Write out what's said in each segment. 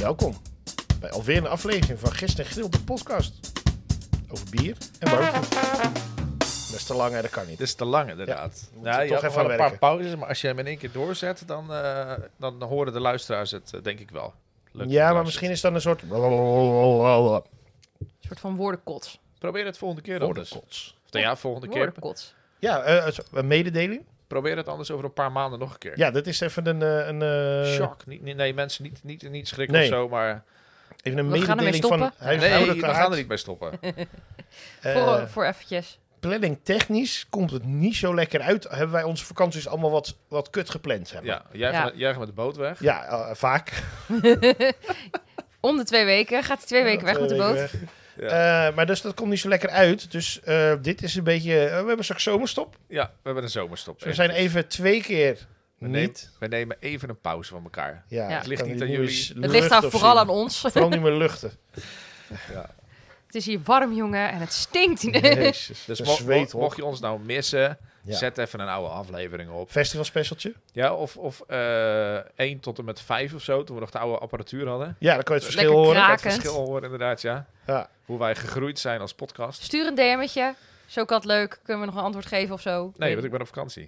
Welkom bij alweer een aflevering van Gist en Grill, de podcast. Over bier en barbecue. Dat is te lang, hè? Dat kan niet. Dat is te lang, inderdaad. Ja, Je toch had even wel een werken. paar pauzes, maar als je hem in één keer doorzet, dan horen de luisteraars het, denk ik wel. Leuk Ja, maar dat misschien je is dat een soort... Een soort van woordenkots. luistert. Probeer het volgende keer anders. Woordenkots. Ja, volgende keer. Woordenkots. Ja, een mededeling. Probeer het anders over een paar maanden nog een keer. Ja, dat is even een Shock. Nee, mensen niet schrikken Nee. of zo, maar... even een We gaan ermee mededeling van stoppen. Nee, huishoudelijke we gaan er aard. niet bij stoppen. Voor eventjes. Planning technisch komt het niet zo lekker uit. Hebben wij onze vakanties allemaal wat kut gepland, zeg maar. Ja, Ja. jij gaat met de boot weg. Ja, vaak. Om de 2 weken. Gaat hij 2 weken weg met de boot? Ja. Maar dus dat komt niet zo lekker uit. Dus dit is een beetje... we hebben straks zomerstop. Ja, we hebben een zomerstop. Dus we zijn even 2 keer niet... We nemen even een pauze van elkaar. Ja, Ja. het ligt niet aan jullie. Het ligt daar vooral aan ons. Vooral niet meer luchten. Ja. Het is hier warm, jongen. En het stinkt. Jezus. Dus Een zweethok. mocht je ons nou missen, Ja. zet even een oude aflevering op. Festival specialtje? Ja, of 1 tot en met 5 of zo, toen we nog de oude apparatuur hadden. Ja, dan kan je het verschil Lekker horen. kraken. Het verschil horen inderdaad, ja. Ja. Hoe wij gegroeid zijn als podcast. Stuur een DM'tje. Zokat leuk. Kunnen we nog een antwoord geven of zo? Nee, want ik ben op vakantie.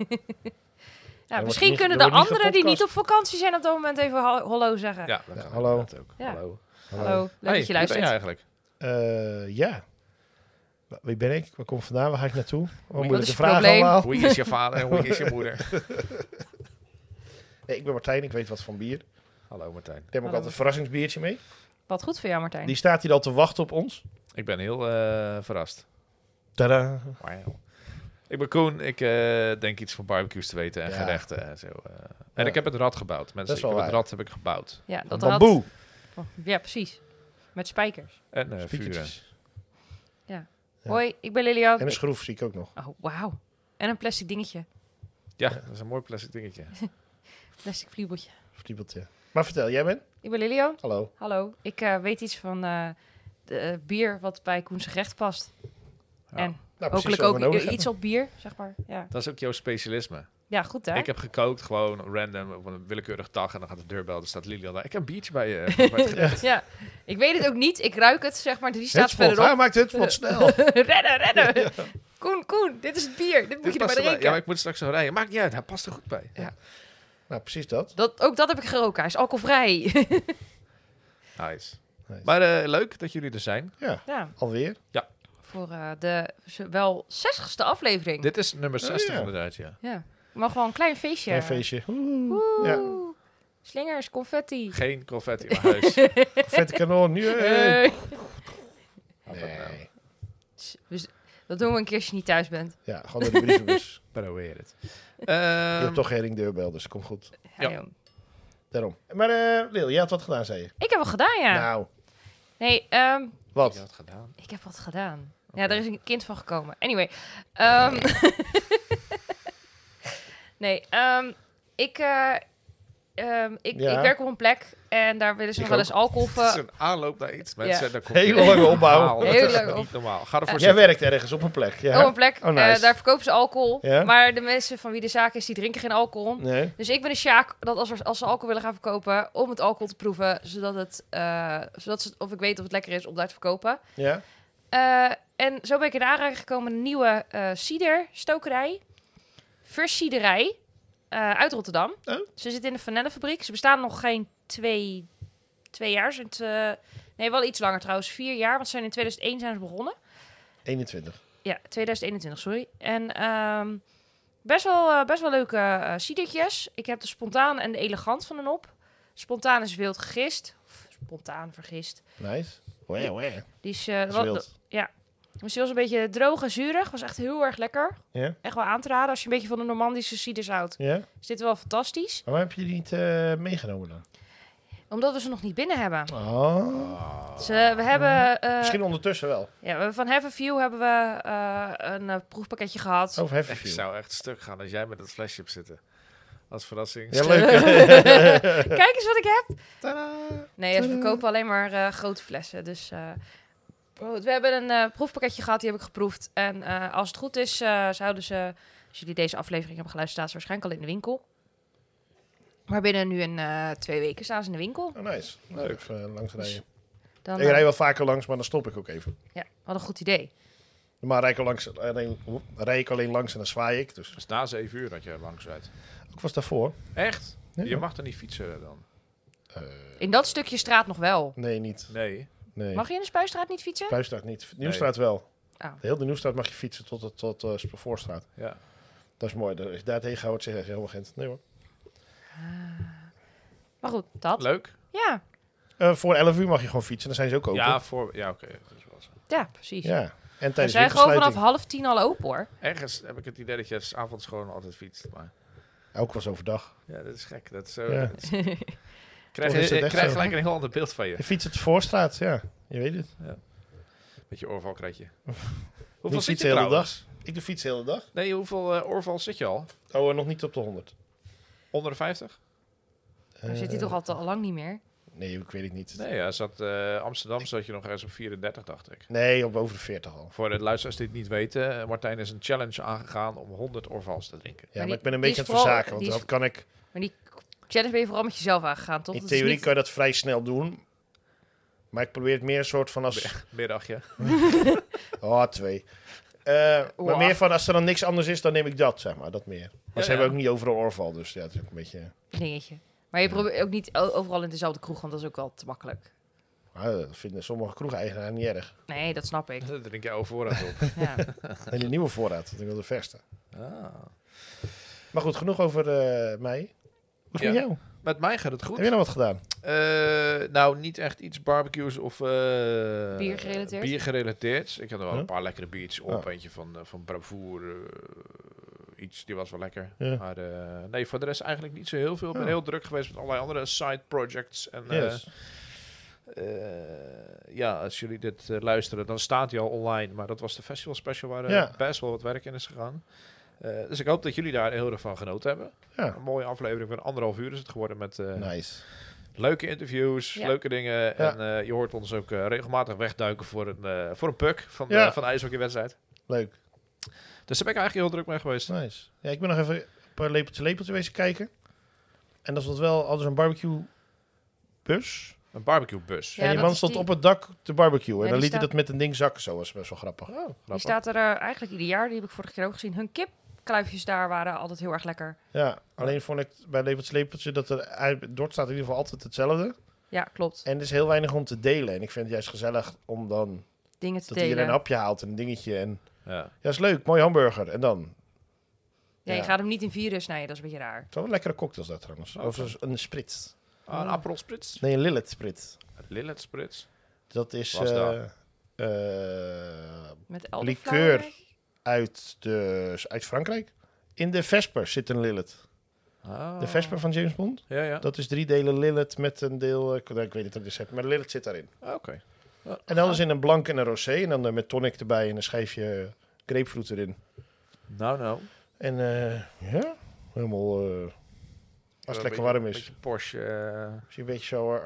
Ja, wordt misschien niet- kunnen er de wordt niet anderen die niet gepodcast. op vakantie zijn op dat moment even hallo zeggen. Ja, dat Ja, gaan we hallo. inderdaad ook. Ja. Hallo. Hallo. Leuk Hey, dat je wie ben luistert. je eigenlijk? Ja. Wie ben ik? Waar kom ik vandaan? Waar ga ik naartoe? Wat Wat moet ik is de het vraag probleem? allemaal? Hoe is je vader en hoe is je moeder? Nee, ik ben Martijn, ik weet wat van bier. Hallo Martijn. Ik heb ook Hallo. altijd een verrassingsbiertje mee. Wat goed voor jou, Martijn. Die staat hier al te wachten op ons. Ik ben heel verrast. Tada. Wauw. Ik ben Koen. Ik denk iets van barbecues te weten en Ja. gerechten en zo. En Ja. ik heb het rad gebouwd. Mensen, Dat is ik wel heb het waar. rad heb ik gebouwd. Ja, dat had... Bamboe. Ja, precies. Met spijkers. En vuren. Spiekertjes. Ja. Hoi, ik ben Lilian. En een schroef zie ik ook nog. Oh, wauw. En een plastic dingetje. Ja, dat is een mooi plastic dingetje. Plastic vliebeltje. Verdiepeltje. Maar vertel, jij bent? Ik ben Lilian. Hallo. Hallo. Ik weet iets van de bier wat bij Koense gerecht past. Ja. En Nou, hopelijk wat we ook nodig iets op bier, zeg maar. Ja, Dat is ook jouw specialisme. ja goed hè? Ik heb gekookt, gewoon random, op een willekeurig dag. En dan gaat de deurbel, er staat Lilian daar. Ik heb een biertje bij je. bij het gerecht. Ja, ik weet het ook niet. Ik ruik het, zeg maar. Die Het staat spot, hij verderop. maakt het wat snel. Rennen. Koen, dit is het bier. Dit moet je Dit past erbij erbij. Ja, drinken. maar ik moet straks zo rijden. Maakt niet uit, hij past er goed bij. Nou, precies dat. Ook dat heb ik geroken. Hij is alcoholvrij. Nice. Nice. Maar leuk dat jullie er zijn. Ja, Ja, alweer. voor de wel 60ste aflevering. Dit is nummer 60 ja. inderdaad, ja. Ja, mag wel een klein feestje. Klein feestje. Woe. Ja. Slingers, confetti. Geen confetti in mijn huis. Vette kanon. Nu. Hey. Nee. Dus dat doen we een keer als je niet thuis bent. Ja, gewoon door de brievenbus. Probeer het. Je hebt toch geen ringdeurbel, dus komt goed. Ja. joh. Daarom. Maar Lil, jij had wat gedaan, zei je? Ik heb wat gedaan, ja. Nou, Nee, Je wat? had gedaan. ik heb wat gedaan. Ja, er is een kind van gekomen. Anyway. ehm, nee, ik werk op een plek en daar willen ze Ik nog wel eens alcohol Het is voor. een aanloop naar iets. Mensen, daar komt Hele lange opbouw. verhaal. Dat Hele is lange niet normaal. Ga ervoor Jij zitten. werkt ergens op een plek. Ja. Op een plek, Oh, nice. daar verkopen ze alcohol. Ja? Maar de mensen van wie de zaak is, die drinken geen alcohol. Nee. Dus ik ben de sjaak dat als ze alcohol willen gaan verkopen, om het alcohol te proeven, zodat ze, of ik weet of het lekker is om daar te verkopen. Ja? En zo ben ik in aanraking gekomen met een nieuwe ciderstokerij. Versiederij uit Rotterdam. Oh. Ze zitten in de vanillefabriek. Ze bestaan nog geen twee jaar. Nee, wel iets langer trouwens. 4 jaar, want ze zijn in 2001 zijn ze begonnen. 21. Ja, 2021, sorry. En best wel leuke cidertjes. Ik heb de spontaan en de elegant van hen op. Spontaan is wild gegist. Of spontaan vergist. Nice. Wee. Die is, Dat is wild. dus die was een beetje droog en zuurig. Was echt heel erg lekker. Ja? Echt wel aan te raden. Als je een beetje van de Normandische ciders houdt, Ja? is dit wel fantastisch. Maar waarom heb je die niet meegenomen dan? Omdat we ze nog niet binnen hebben. Oh. We hebben... Misschien ondertussen wel. van Have a View hebben we een proefpakketje gehad. Over Heavy Ik Fuel. zou echt stuk gaan als jij met dat flesje hebt zitten. Als verrassing. Ja, leuk. Kijk eens wat ik heb. Tadaa. Nee, ze verkopen alleen maar grote flessen. Dus we hebben een proefpakketje gehad, die heb ik geproefd. En als het goed is, zouden ze... Als jullie deze aflevering hebben geluisterd, staat ze waarschijnlijk al in de winkel. Maar binnen nu 2 weken staan ze in de winkel. Oh, nice. Leuk. Even langs rijden. Dan, Ik rij wel vaker langs, maar dan stop ik ook even. Ja, wat een goed idee. Maar rij ik alleen langs en dan zwaai ik. Dus Dus na 7 uur dat je langs rijdt. ik was daarvoor. Echt? Ja. Je mag er niet fietsen dan? In dat stukje straat nog wel. Nee, niet. Nee. Nee. Mag je in de Spuistraat niet fietsen? Spuistraat niet. Nieuwstraat wel. Oh. Heel de Nieuwstraat mag je fietsen tot Voorstraat. Ja. Dat is mooi. Als je daar tegen houdt, zeg je helemaal geen... Nee hoor. Maar goed, dat. Leuk. Ja, Voor 11 uur mag je gewoon fietsen. Dan zijn ze ook open. Ja, oké. Dat is wel zo. ja, precies. Ja. En We tijdens zijn gewoon vanaf wintersluiting. 9:30 al open hoor. Ergens heb ik het idee dat je 's avonds gewoon altijd fietst. Maar Ook was overdag. ja, dat is gek. Dat is zo... Ja. Ik krijg, Toch is het ik echt krijg zo. gelijk een heel ander beeld van je. Je fietst het Voorstraat, ja. Je weet het. Met je oorvalkrijtje. Ik Hoeveel fiets zit de je hele trouwens? dag. Ik doe fiets de hele dag. Nee, hoeveel oorval zit je al? Oh, nog niet op de 100. Onder de 50? Daar zit hij toch al lang niet meer? Nee, ik weet het niet. Nee, ja, Amsterdam zat je nog ergens op 34, dacht ik. Nee, op over de 40 al. Voor de luisteraars die het niet weten, Martijn is een challenge aangegaan om 100 oorvals te drinken. Ja, Maar maar ik ben een die beetje is aan het vooral- verzaken. Want die is- dat kan ik... Maar die challenge ben je vooral met jezelf aangegaan, toch? In Dat is theorie niet- kan je dat vrij snel doen. Maar ik probeer het meer een soort van als... Middagje. Oh, 2. Maar Wow. meer van als er dan niks anders is, dan neem ik dat, zeg maar. Dat meer. Maar Ja, ze hebben ja. ook niet overal oorval. Dus ja, het is ook een beetje... dingetje. Maar je probeert ook niet overal in dezelfde kroeg, want dat is ook wel te makkelijk. Dat vinden sommige kroeg-eigenaren niet erg. Nee, dat snap ik. Daar drink jij over voorraad op. Ja. Een hele nieuwe voorraad. Want ik wil de verste. Ah. Maar goed, genoeg over mij. Hoe is het Ja. met jou? Met mij gaat het goed. Heb je nou wat gedaan? Nou, niet echt iets barbecues of Biergerelateerd? biergerelateerd. Ik had er wel Huh? een paar lekkere biertjes op. Oh. Eentje van Bravoer. Iets, die was wel lekker. Ja. Maar nee, voor de rest eigenlijk niet zo heel veel. Ik ben Oh. heel druk geweest met allerlei andere side projects. En Yes. ja, als jullie dit luisteren, dan staat hij al online. Maar dat was de festival special waar Ja. best wel wat werk in is gegaan. Dus ik hoop dat jullie daar heel erg van genoten hebben. Ja. Een mooie aflevering van 1,5 uur is het geworden met Nice. leuke interviews, Ja. leuke dingen. Ja. En je hoort ons ook regelmatig wegduiken voor een puck van Ja. van de ijshockeywedstrijd. Leuk. Dus daar ben ik eigenlijk heel druk mee geweest. Nice. Ja, ik ben nog even op lepeltje wezen kijken. En dat was wel altijd een barbecue bus. Een barbecuebus. Ja, en die dat man is stond die- op het dak te barbecuen. En die dan liet hij staat- dat met een ding zakken. Zo was best wel grappig. Oh, Die grappig. staat er eigenlijk ieder jaar. Die heb ik vorige keer ook gezien. Hun kipkluifjes daar waren altijd heel erg lekker. Ja, alleen vond ik bij lepeltje dat Dort staat in ieder geval altijd hetzelfde. Ja, klopt. En er is heel weinig om te delen. En ik vind het juist gezellig om dan Dingen te dat iedereen delen. een hapje haalt en een dingetje. En Ja. ja, is leuk. Mooi hamburger. En dan? Ja, je Ja. gaat hem niet in vieren snijden. Dat is een beetje raar. Het zijn wel lekkere cocktails dat trouwens. Oké. Of een spritz. Ah, een Aperol Spritz. Nee, een Lillet spritz. Lillet Spritz. Dat is Was dat? Met Likeur. elderflower. uit Frankrijk. In de Vesper zit een Lillet. Ah. De Vesper van James Bond. Ja, ja. Dat is 3 delen Lillet met een deel... ik weet niet wat het is, maar de Lillet zit daarin. Oké. En dan is in een blank en een rosé. En dan met tonic erbij en een schijfje grapefruit erin. Nou. En ja, helemaal... als het lekker warm is. Een beetje Porsche. Zie je een beetje zo...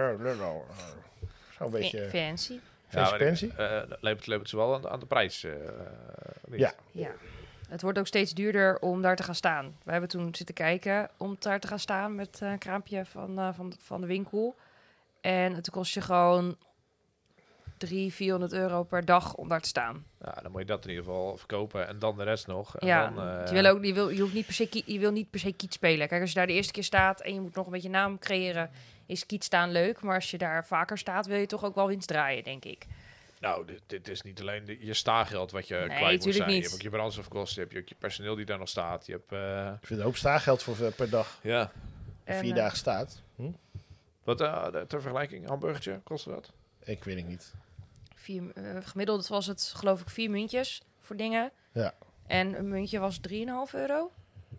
zo'n beetje... Fancy. Fancy. Levert ze wel aan de prijs. niet. Ja. Ja. Het wordt ook steeds duurder om daar te gaan staan. We hebben toen zitten kijken om daar te gaan staan met een kraampje van de winkel. En het kost je gewoon 300-400 euro per dag om daar te staan. Ja, dan moet je dat in ieder geval verkopen en dan de rest nog. En Ja, dan, je wil niet per se kiet spelen. Kijk, als je daar de eerste keer staat en je moet nog een beetje naam creëren, is kiet staan leuk. Maar als je daar vaker staat, wil je toch ook wel winst draaien, denk ik. Nou, dit is niet alleen je staargeld wat je Nee, kwijt moet tuurlijk zijn. Je niet. hebt ook je brandstofkosten, je hebt ook je personeel die daar nog staat. Je hebt, Ik vind een hoop staargeld voor per dag. ja. En, 4 dagen staat. Wat ter vergelijking, hamburgertje, kostte dat? Ik weet het niet. gemiddeld was het geloof ik 4 muntjes voor dingen. Ja. En een muntje was 3,5 euro.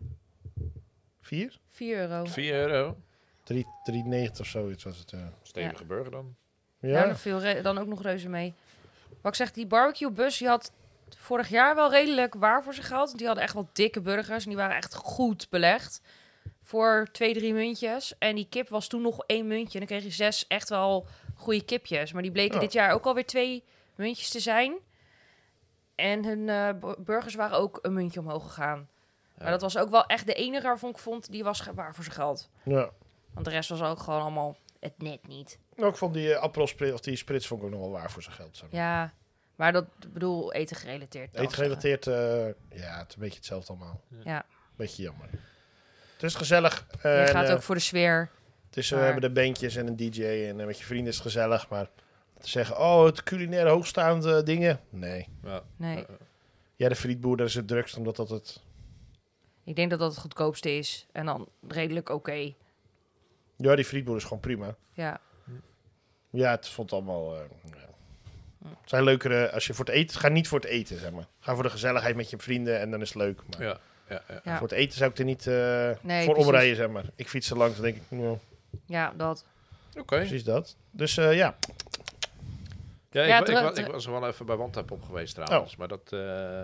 4? 4 euro. 4 euro. 3,90 of zoiets was het. Ja. Stevige burger dan. Ja, nog veel dan ook nog reuze mee. Wat ik zeg, die barbecue-bus, die had vorig jaar wel redelijk waar voor zijn geld. Want die hadden echt wel dikke burgers en die waren echt goed belegd. Voor 2-3 muntjes. En die kip was toen nog 1 muntje. En dan kreeg je 6 echt wel goede kipjes. Maar die bleken Oh. dit jaar ook alweer 2 muntjes te zijn. En hun burgers waren ook een muntje omhoog gegaan. Maar dat was ook wel echt de enige waarvan ik vond, die was waar voor zijn geld. Ja. Want de rest was ook gewoon allemaal het net niet. Nou, ik vond die Aperol Spritz, of die Spritz vond ik ook nog wel waar voor zijn geld. Zeg maar. Ja, maar dat bedoel eten gerelateerd. Eten gerelateerd, ja, het is een beetje hetzelfde allemaal. Ja. Beetje jammer. Het is gezellig. Je en, gaat ook voor de sfeer. we maar- hebben de bandjes en een DJ en met je vrienden is het gezellig, maar te zeggen, oh, het culinaire hoogstaande dingen, nee. Ja. Nee, Ja, de frietboer, dat is het drukst, omdat dat het... ik denk dat dat het goedkoopste is. En dan redelijk oké. Ja, die frietboer is gewoon prima. Ja. Ja, het vond allemaal... Het zijn leukere... Als je voor het eten... Ga niet voor het eten, zeg maar. Ga voor de gezelligheid met je vrienden en dan is het leuk. Maar Ja. Ja. voor het eten zou ik er niet Nee, voor precies. omrijden, zeg maar. Ik fiets er langs en denk ik, Ja, dat. Oké. precies dat. Dus ja, Ja, Ja, ik was er wel even bij Wandtap op geweest trouwens. Maar dat...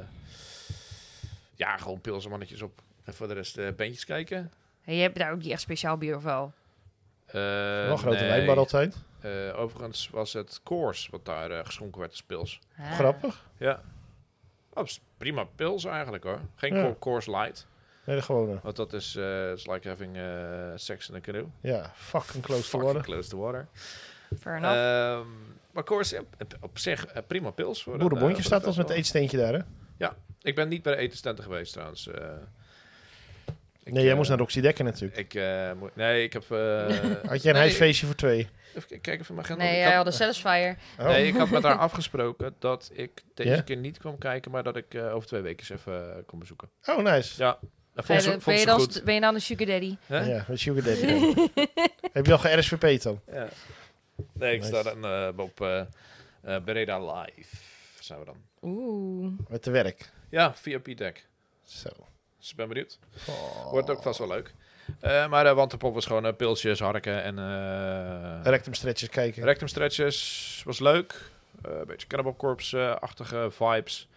ja, gewoon pilsenmannetjes op. En voor de rest bandjes kijken. En je hebt daar ook niet echt speciaal bier of wel? wel een grote wijnbar altijd. Overigens was het Coors wat daar geschonken werd als pils. Ah. Grappig. Ja. Dat is prima pils eigenlijk hoor. Geen Ja. Coors Light. Nee, de gewone. Want dat is it's like having sex in a canoe. Ja, fucking close to Fucking water. close to water. Fair enough. Maar Coors, ja, op zich prima pils. Voor Boerenbondje voor staat het als met het festival. eetsteentje daar, hè? Ik ben niet bij de etenstenten geweest trouwens. Nee, jij moest naar Roxy Dekker natuurlijk. Ik heb... Had jij een huisfeestje voor 2? Even kijken of mijn agenda... Nee, ik jij had- had een Satisfyer. Oh. Nee, ik had met haar afgesproken dat ik deze Ja? keer niet kwam kijken, maar dat ik over 2 weken eens even kom bezoeken. Oh, nice. Ja, dat Ben vond je, ze goed. ben je dan een sugar daddy? Hè? Ja, met Sugar Daddy. Heb je al ge-RSVP dan? Ja. Nee, ik Nice. sta dan op Bereda Live. Zou we dan. Oeh. Met de werk. Ja, via P-Deck. Zo. Dus ik ben benieuwd. Oh. Wordt ook vast wel leuk. Maar Wantepop was gewoon pilsjes, harken en Rectum stretches kijken. rectum stretches. Was leuk. Een beetje Cannibal Corpse-achtige vibes.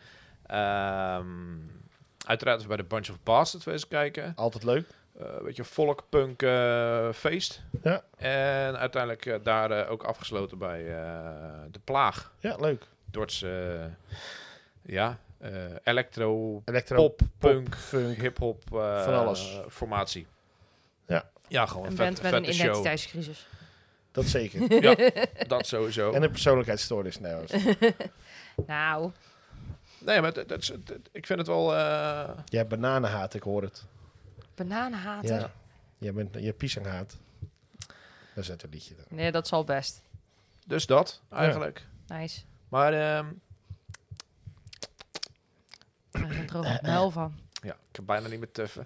Uiteraard bij de Bunch of Bastards wezen kijken. Altijd leuk. Een beetje folkpunk feest. Ja. En uiteindelijk daar ook afgesloten bij De Plaag. Ja, leuk. Dorts, electro, Electro, pop, punk, funk. hip-hop Van alles. formatie. Ja. Ja, gewoon Een een band met een vette show. identiteitscrisis. Dat zeker. Ja, dat sowieso. En een persoonlijkheidsstoornis. Nou, Nou, Nee, maar ik vind het wel... jij bananenhaat, ik hoor het. bananenhater. Ja. Je piesanghaat. Dat is het een liedje dan. Nee, dat zal best. dus dat, eigenlijk. Nice. Maar Ik krijg er droog het muil van. ja, ik heb bijna niet meer tuffen.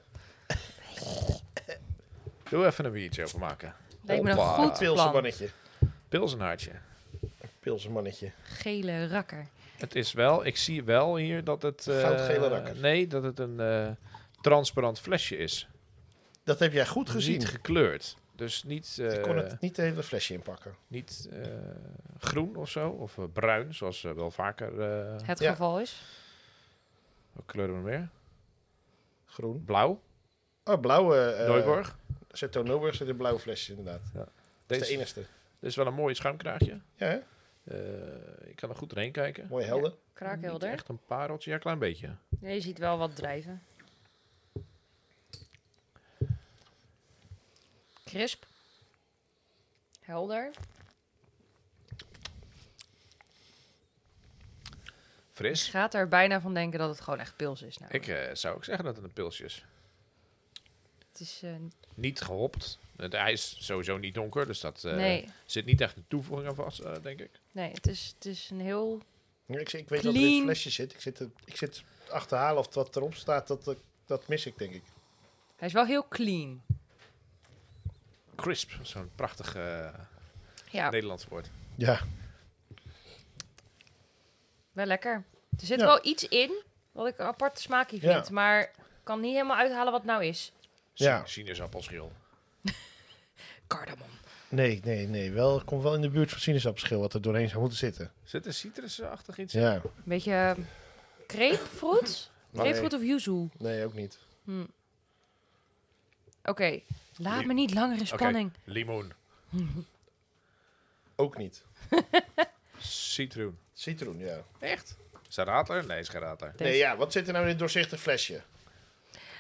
Doe even een biertje openmaken. Lijkt me een Hoppa. goed Pilsen plan. mannetje. Pilsenhaartje. Pilsen mannetje. Gele rakker. Het is wel, ik zie wel hier dat het... Goudgele rakker. Nee, dat het een transparant flesje is. Dat heb jij goed gezien. Niet gekleurd. Dus niet, Ik kon het niet de hele flesje inpakken. niet groen of zo. Of bruin, zoals wel vaker... Het Ja. geval is. Wat kleur hebben we meer? Groen. Blauw. Oh, blauwe. Neuburg. Zet Neuburg zit in blauwe flesje inderdaad. Dat is de Deze, enigste. dit is wel een mooie schuimkraagje. Ja, hè? Ik kan er goed doorheen kijken. Mooi helder. Niet Kraakhelder. echt een pareltje. Ja, een klein beetje. Ja, je ziet wel wat drijven. Crisp. Helder. Je Fris. gaat er bijna van denken dat het gewoon echt pils is. Nou, Ik zou ook zeggen dat het een pilsje is. het is, Niet gehopt. Het ijs is sowieso niet donker, dus dat nee, zit niet echt een toevoeging aan vast, denk ik. nee het is een heel... Ja, ik weet dat er in het Clean. flesje zit. Ik zit achterhalen of wat erop staat. Dat mis ik, denk ik. Hij is wel heel clean. Crisp, zo'n prachtig Ja, Nederlands woord. Ja. wel lekker. Er zit Ja. wel iets in wat ik een aparte smaakje Ja. vind. Maar ik kan niet helemaal uithalen wat het nou is. Ja. Sinaasappelschil. Cardamom. Nee. Wel, komt wel in de buurt van sinaasappelschil wat er doorheen zou moeten zitten. Zit er citrusachtig iets in? Ja. Een beetje grapefruit? Nee. Grapefruit of yuzu? Nee, ook niet. Oké, laat me niet langer in spanning. Limoen. Ook niet. Citroen. Citroen, ja. Echt? Is dat radler? Nee, is geen radler. Deze. Nee, ja. Wat zit er nou in dit doorzichtig flesje?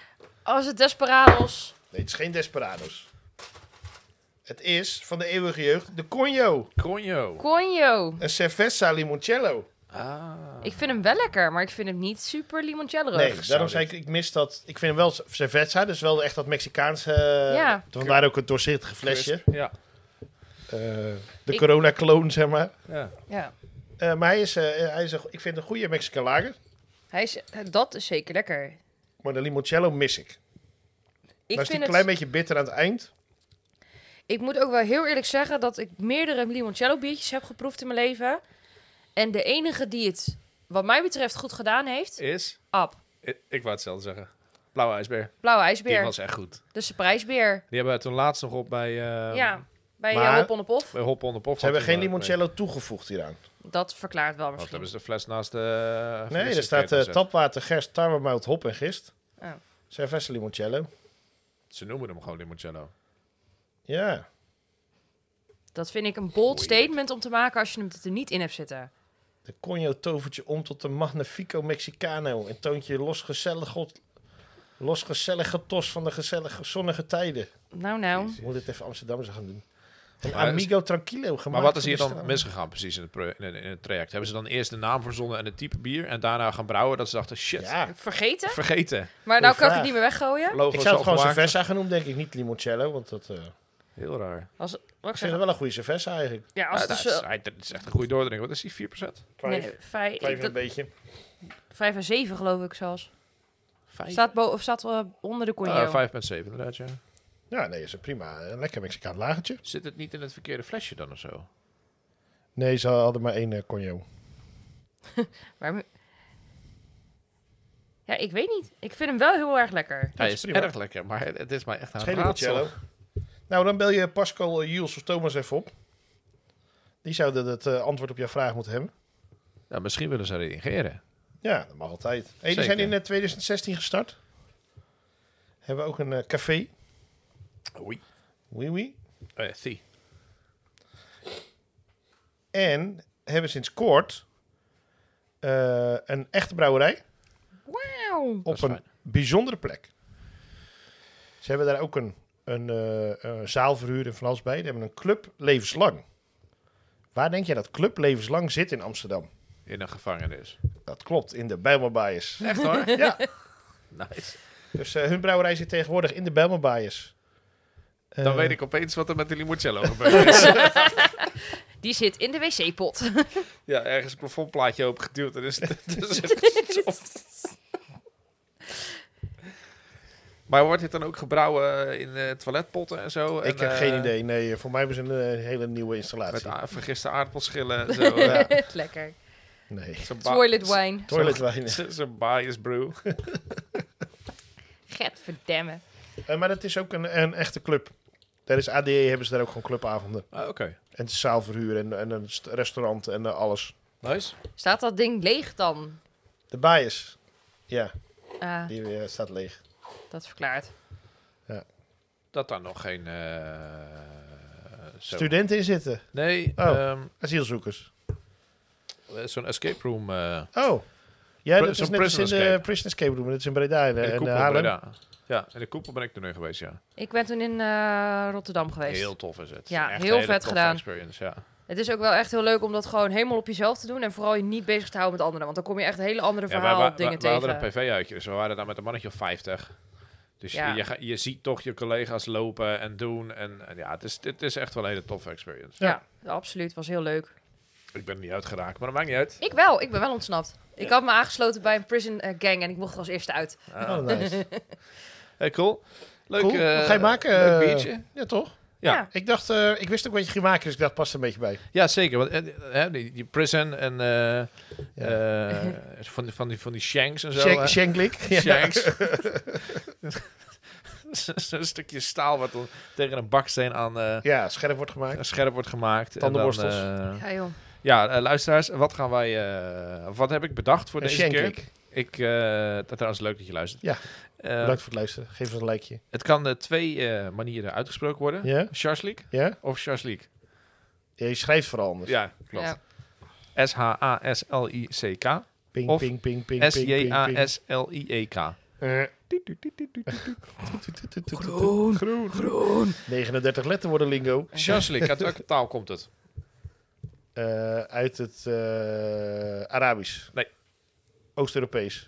Als het Desperados. Nee, het is geen Desperados. Het is van de eeuwige jeugd de Conjo. Conjo. Een Cerveza Limoncello. Ik vind hem wel lekker, maar ik vind hem niet super limoncello. Nee, daarom zei ik mis dat... Ik vind hem wel Cerveza, dus wel echt dat Mexicaanse... Ja. Vandaar ook het doorzichtige flesje. Ja. De Corona-kloon, zeg maar. Ja. Ja. Maar ik vind een goede Mexican lager. Dat is zeker lekker. Maar de limoncello mis ik. Ik maar is vind een klein beetje bitter aan het eind. Ik moet ook wel heel eerlijk zeggen dat ik meerdere limoncello biertjes heb geproefd in mijn leven. En de enige die het, wat mij betreft, goed gedaan heeft, Is? Ab. Ik wou hetzelfde zeggen. Blauwe ijsbeer. Blauwe Die ijsbeer. was echt goed. De surprisebeer. Die hebben we toen laatst nog op bij... Bij maar- Hop on the Pof. Bij Hop on the Pop. Ze hebben geen limoncello toegevoegd hieraan. Dat verklaart wel Wat misschien. hebben ze de fles naast de... Nee, er staat tapwater, gerst, tarwemout, hop en gist. Oh. Cerveza limoncello. Ze noemen hem gewoon limoncello. Ja. Dat vind ik een bold statement om te maken als je hem er niet in hebt zitten. De Conjo tovert je om tot een Magnifico Mexicano. En toont je losgezellige tos van de gezellige zonnige tijden. Nou. Ik moet het even Amsterdamse gaan doen. Een Maar Amigo Tranquilo gemaakt. Maar wat is voor hier de dan straat. misgegaan precies in het traject? Hebben ze dan eerst de naam verzonnen en het type bier en daarna gaan brouwen dat ze dachten, shit, Ja, Vergeten? vergeten. Maar nou kan ik vraag. het niet meer weggooien. Logo ik is zou al het gewoon gemaakt. Cerveza genoemd, denk ik. Niet limoncello, want dat... Heel raar. Wat ik ik vind zeg, het wel een goede Cerveza eigenlijk. ja, als Ja, het het is echt een goede doordring. Wat is die? 4%? Vijf en een beetje. 5 en 7 geloof ik zelfs. 5? Staat onder de conjo. 5,7 inderdaad, ja. Ja, nee, is een prima. Een lekker Mexicaan lagertje. Zit het niet in het verkeerde flesje dan of zo? Nee, ze hadden maar één Conjo. Maar, ja, ik weet niet. Ik vind hem wel heel erg lekker. Hij is is prima. erg lekker, maar het is mij echt een Geen raadsel. limoncello. Nou, dan bel je Pascal, Jules of Thomas even op. Die zouden het antwoord op jouw vraag moeten hebben. Ja, misschien willen ze reageren. Ja, dat mag altijd. Hey, die Zeker. zijn in 2016 gestart. Hebben ook een café. Oei. Oui, oui. Thie. En hebben sinds kort een echte brouwerij Wauw. op is een fijn. bijzondere plek. Ze hebben daar ook een zaal verhuurd en van alles bij. Ze hebben een club levenslang. Waar denk je dat club levenslang zit in Amsterdam? In een gevangenis. Dat klopt, in de Bijlmerbaaiers. Echt hoor? Ja, Nice. dus hun brouwerij zit tegenwoordig in de Bijlmerbaaiers. Dan weet ik opeens wat er met de limoncello gebeurd is. Die zit in de wc-pot. Ja, ergens een plafondplaatje opengeduwd. En is het Maar wordt dit dan ook gebrouwen in toiletpotten en zo? Ik heb geen idee. Nee, voor mij hebben ze een hele nieuwe installatie. Met vergiste aardappelschillen en zo. Ja. Lekker. Nee. Zo'n Toilet wine. Toiletwijn. Zo'n bias brew. Gadverdamme. Maar dat is ook een echte club. Tijdens ADE hebben ze daar ook gewoon clubavonden. Oké. En zaalverhuur en een restaurant en alles. Nice. Staat dat ding leeg dan? De bias. Ja, Ah, die staat leeg. dat verklaart. Dat daar nog geen... zo. Studenten in zitten. Nee, Oh. Asielzoekers. zo'n escape room. Oh. Ja, dat Zo'n is net als in prison de escape. Prison Escape Room. Dat is in Breda in de en koepel Haarlem. Breda. Ja, in de koepel ben ik er nu geweest, ja. Ik ben toen in Rotterdam geweest. Heel tof is het. Ja, Echt heel een hele vet toffe gedaan. Experience, ja. Het is ook wel echt heel leuk om dat gewoon helemaal op jezelf te doen. En vooral je niet bezig te houden met anderen. Want dan kom je echt hele andere verhaaldingen we hadden tegen. een PV-uitje, dus we waren daar met een mannetje of 50. Dus Ja. je ziet toch je collega's lopen en doen. En ja, het is echt wel een hele toffe experience. Ja, absoluut. Was heel leuk. Ik ben er niet uitgeraakt, maar dat maakt niet uit. Ik wel. Ik ben wel ontsnapt. Ik had me aangesloten bij een prison gang en ik mocht er als eerste uit. Oh, nice. Hey, cool. Leuk, Cool. Wat ga je maken? leuk biertje. Ja, toch? Ja. Ik dacht, ik wist ook wat je ging maken, dus ik dacht, past er een beetje bij. Ja, zeker. Want die prison en van die shanks en zo. hè. Shanklik. Shanks. Zo'n stukje staal wat dan tegen een baksteen aan Ja, scherp wordt gemaakt. scherp wordt gemaakt. Tandenborstels. En dan, Ja, joh. luisteraars, wat gaan wij... wat heb ik bedacht voor Een deze keer? Shanklik. Dat trouwens leuk dat je luistert. Ja, Eh, bedankt voor het luisteren. Geef ons een likeje. het kan 2 manieren uitgesproken worden. Ja? Sharslik Ja? of Sharslik. Ja, je schrijft vooral anders. Ja, klopt. Ja. SHASLICK Ping, Of ping, ping, ping, ping, ping, ping. SJASLIEK. Groen. 39 letter lingo. Shazlik, uit welke taal komt het? Uit het Arabisch. Nee. Oost-Europees.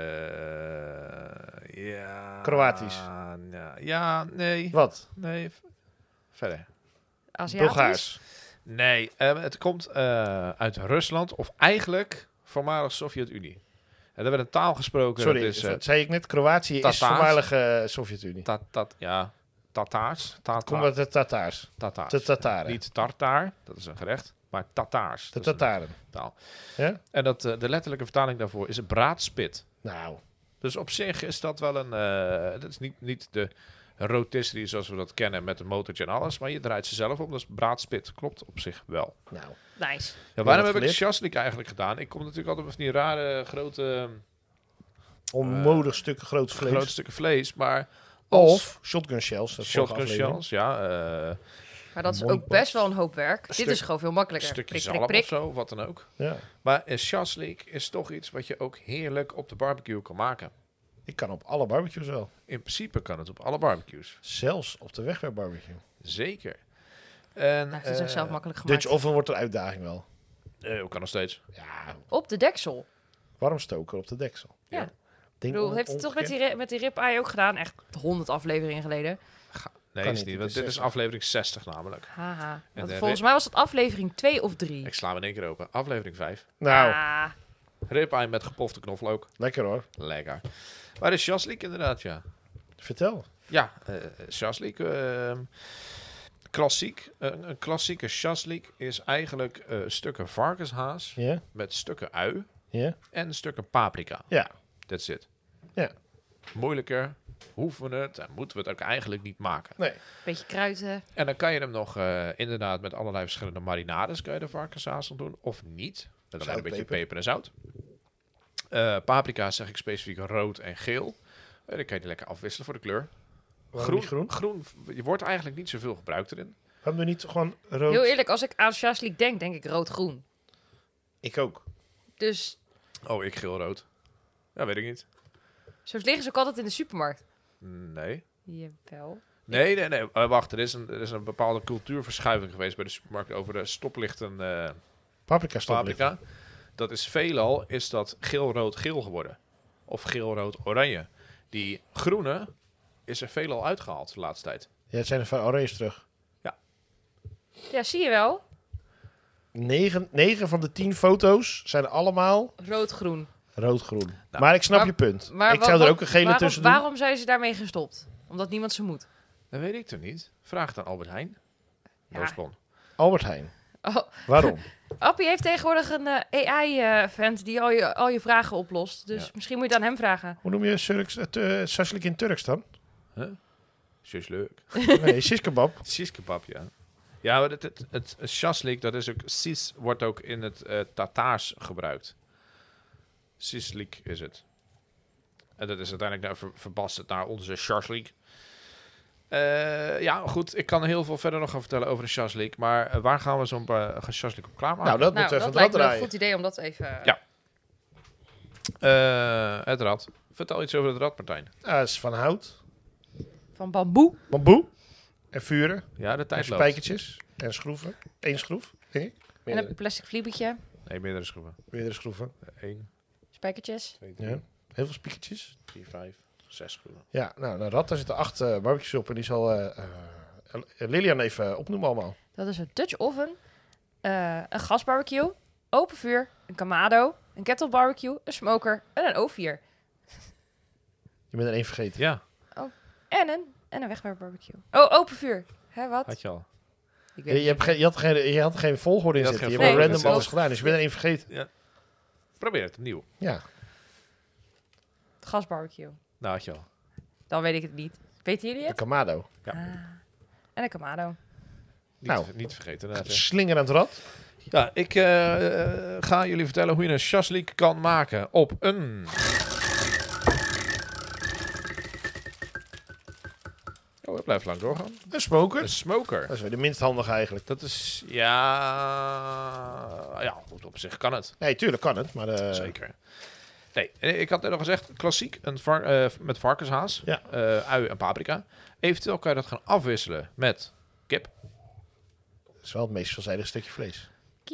Ja. Kroatisch. Ja, nee. Wat? Nee. Verder. Aziatisch. Bulgaars. Nee, het komt uit Rusland of eigenlijk voormalig Sovjet-Unie. En er werd een taal gesproken. Sorry, dat is, wat zei ik net? Kroatië is Tataars. voormalige Sovjet-Unie. Tataars. Kom uit de Tataars. Tataars. De Tataren. Niet tartaar, dat is een gerecht, maar Tataars. De dat is een Tataren. taal. Ja? En de letterlijke vertaling daarvoor is een braadspit. Nou, Dus op zich is dat wel een... dat is niet de rotisserie zoals we dat kennen met een motortje en alles, maar je draait ze zelf om. Dus braadspit klopt op zich wel. nou. Nice. Ja, waarom heb ik shazlik eigenlijk gedaan? Ik kom natuurlijk altijd met die rare grote Onnodig stukken groot vlees. grote stukken vlees, maar Of shotgun shells. Dat is shotgun vorige aflevering. shells, ja. Maar dat is Mooi ook best wel een hoop werk. stuk- Dit is gewoon veel makkelijker. Een stukje Prik, zalm prik, of prik. zo, wat dan ook. Ja. Maar een shazlik is toch iets wat je ook heerlijk op de barbecue kan maken. Ik kan op alle barbecues wel. In principe kan het op alle barbecues. Zelfs op de wegwerpbarbecue. Zeker. En, Hij heeft het zichzelf makkelijk gemaakt. Dutch oven wordt een uitdaging wel. kan nog steeds. Ja, Op de deksel. warm stoken op de deksel. Ja. Ja. Ik Ding bedoel, heeft het toch met die rib-eye ook gedaan? Echt 100 afleveringen geleden. Nee, Kan is niet, niet. dit Want is dit is 60. aflevering 60 namelijk. Haha. Want de volgens mij was het aflevering 2 of 3. Ik sla hem in één keer open. Aflevering 5. Nou, Ah, Ribeye met gepofte knoflook. lekker hoor. Lekker. Maar de shazlik inderdaad, ja. Vertel. Ja, shazlik. Klassiek. Een klassieke shazlik is eigenlijk stukken varkenshaas Ja? met stukken ui Ja? en stukken paprika. Ja. That's it. Ja. Moeilijker hoeven we het en moeten we het ook eigenlijk niet maken. Nee. beetje kruiden. En dan kan je hem nog inderdaad met allerlei verschillende marinades kan je de varkenshaas nog doen. Of niet. Met alleen een beetje peper. peper en zout. Paprika zeg ik specifiek rood en geel. Dan kan je die lekker afwisselen voor de kleur. Waarom niet groen? Groen, je wordt eigenlijk niet zoveel gebruikt erin. Waarom doe je niet gewoon rood? Heel eerlijk, als ik aan shazlik denk ik rood-groen. Ik ook. Dus Oh, ik geel-rood. Ja, weet ik niet. zo liggen ze ook altijd in de supermarkt. Nee. Jawel. Nee. Wacht, er is een bepaalde cultuurverschuiving geweest bij de supermarkt over de stoplichten Paprika stop. paprika. Dat is veelal is dat geel-rood-geel geworden. Of geel-rood-oranje. Die groene is er veelal uitgehaald de laatste tijd. Ja, het zijn er van oranje terug. Ja, zie je wel. 9 van de 10 foto's zijn allemaal Rood-groen. rood-groen. Nou, maar ik snap maar- je punt. Maar Ik zou er ook een gele tussen doen. Waarom zijn ze daarmee gestopt? Omdat niemand ze moet. Dat weet ik toch niet. Vraag het aan Albert Heijn. Ja. Noosbon. Albert Heijn. Oh, Waarom? Appie heeft tegenwoordig een AI-vent die al je vragen oplost. Dus Ja. misschien moet je het aan hem vragen. Hoe noem je shashlik in Turks dan? Zus leuk. Nee, shish-kebab. Siskebab, ja. Ja, maar het shazlik, dat is ook... Sis wordt ook in het Tataars gebruikt. Sislik is het. En dat is uiteindelijk verbasterd naar onze shazlik. Ja, goed. Ik kan heel veel verder nog gaan vertellen over de shazlik. Maar waar gaan we zo'n shazlik op klaarmaken? Nou, dat Nou, moeten we dat even lijkt me een draaien. goed idee om dat even... Ja. Het rad. Vertel iets over het rad, Martijn. Het is van hout, Van bamboe. bamboe en vuren. Ja, de En tijd loopt. spijkertjes en schroeven. 1 schroef, denk ik. En Meerdere, een plastic vliebertje. Nee, meerdere schroeven. meerdere schroeven. 1, Spijkertjes. 2, 3, Ja. Heel veel spiekertjes. 4, 5, 6 schroeven. Ja, nou, een rad, daar zitten 8 barbecues op. En die zal Lilian even opnoemen allemaal. Dat is een Dutch oven. Een gasbarbecue. Open vuur. Een kamado. Een kettle barbecue. Een smoker. En een O4. Je bent er één vergeten. Ja, En een wegwerpbarbecue. Oh, open vuur. Hè, wat? had je al. Ik Je, weet het niet. je had geen volgorde in Je had zitten. Je geen hebt volgorde. random Nee, alles gedaan. Dus je bent er één vergeten. Probeer het opnieuw. Ja. Gasbarbecue. Nou, had je al. Dan weet ik het niet. Weten jullie De het? kamado. Ja. Ah. En een kamado. Niet, Nou. niet vergeten. inderdaad, hè. Slinger aan het rad. Ja, ik ga jullie vertellen hoe je een shazlik kan maken op een... Oh, ik blijf lang doorgaan. Een smoker. Een smoker. Dat is weer de minst handige eigenlijk. Dat is... Ja, goed, op zich kan het. Nee, tuurlijk kan het. Maar Zeker. Nee, ik had net al gezegd, klassiek, met varkenshaas, Ja. ui en paprika. Eventueel kan je dat gaan afwisselen met kip. Dat is wel het meest veelzijdig stukje vlees.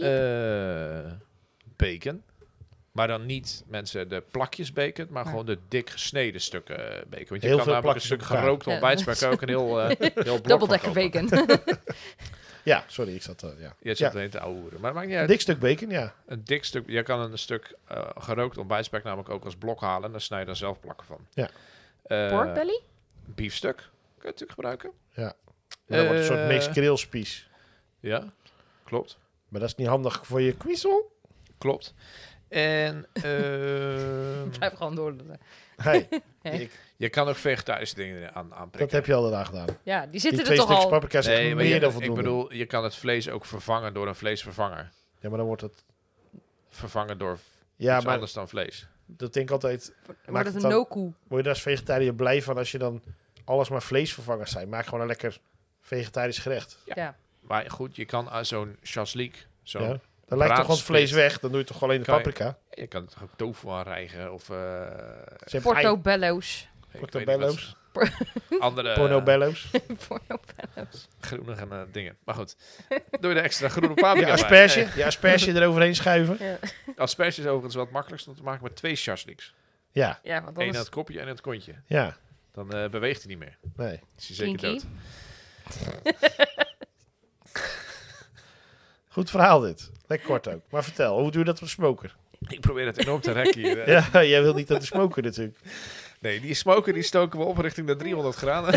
Bacon. Maar dan niet, mensen, de plakjes bacon, maar Ja. gewoon de dik gesneden stukken bacon. Want je Heel kan veel namelijk een plakjes stuk op elkaar. gerookte Ja. ontbijtspek ook een heel blok Dubbeldekker van kopen. bacon. Ja, sorry, ik zat... ja. Je zit Ja. alleen te ouwehoeren. Maar het maakt niet Een uit. dik stuk bacon, ja. Een dik stuk, je kan een stuk gerookt ontbijtspek namelijk ook als blok halen. En daar snij je dan zelf plakken van. Ja. Pork belly? Biefstuk kun je natuurlijk gebruiken. Maar dat wordt een soort mixed grillspies. Ja, klopt. Maar dat is niet handig voor je kwiezel. Klopt. En Blijf gewoon door. Hey, Hey. je kan ook vegetarische dingen aanprikken. dat heb je al daarna gedaan. Ja, die Die zitten er 2 toch stukjes al. paprika is echt Nee, maar meer dan ik voldoende. bedoel, je kan het vlees ook vervangen door een vleesvervanger. Ja, maar dan wordt het... Vervangen door Ja, iets maar anders dan vlees. dat denk ik altijd... Wordt maak het het een dan- no-koe? Word je daar als vegetariër blij van als je dan alles maar vleesvervangers zijn? Maak gewoon een lekker vegetarisch gerecht. Ja. Maar goed, je kan zo'n chasliek, Ja? Dan lijkt toch gewoon het vlees braadspit. weg. Dan doe je toch alleen de Kan je- paprika. je kan er toch ook tofu aan rijgen of Ze hebben Portobello's. ik weet niet Portobello's. wat andere Pornobello's. Portobello's. groenige dingen. Maar goed, doe je er extra groene paprika Ja, bij. asperge. Ja, asperge eroverheen schuiven. Ja. Asperge is overigens wel het makkelijkst om te maken met 2 chasliks. Ja, Ja, want Eén dan aan is het kopje en aan het kontje. ja. Dan beweegt hij niet meer. Nee. Is hij zeker Kinky. dood. Goed verhaal dit. Lekker kort ook. Maar vertel, hoe doe je dat op een smoker? Ik probeer het enorm te rekken hier. Ja, jij wil niet aan de smoker natuurlijk. Nee, die smoker die stoken we op richting de 300 graden.